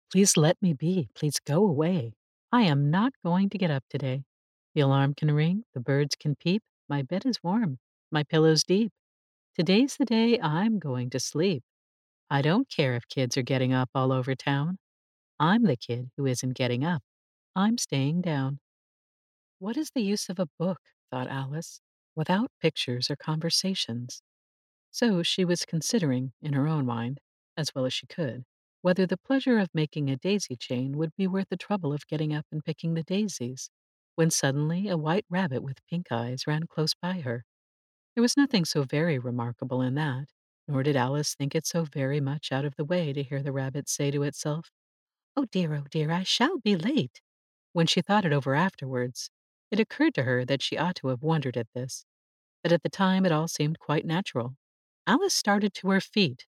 Please let me be. Please go away. I am not going to get up today. The alarm can ring, the birds can peep, my bed is warm, my pillow's deep. Today's the day I'm going to sleep. I don't care if kids are getting up all over town. I'm the kid who isn't getting up. I'm staying down. What is the use of a book, thought Alice, without pictures or conversations? So she was considering, in her own mind, as well as she could, whether the pleasure of making a daisy chain would be worth the trouble of getting up and picking the daisies, when suddenly a white rabbit with pink eyes ran close by her. There was nothing so very remarkable in that, nor did Alice think it so very much out of the way to hear the rabbit say to itself, oh dear, I shall be late." When she thought it over afterwards, it occurred to her that she ought to have wondered at this, but at the time it all seemed quite natural. Alice started to her feet,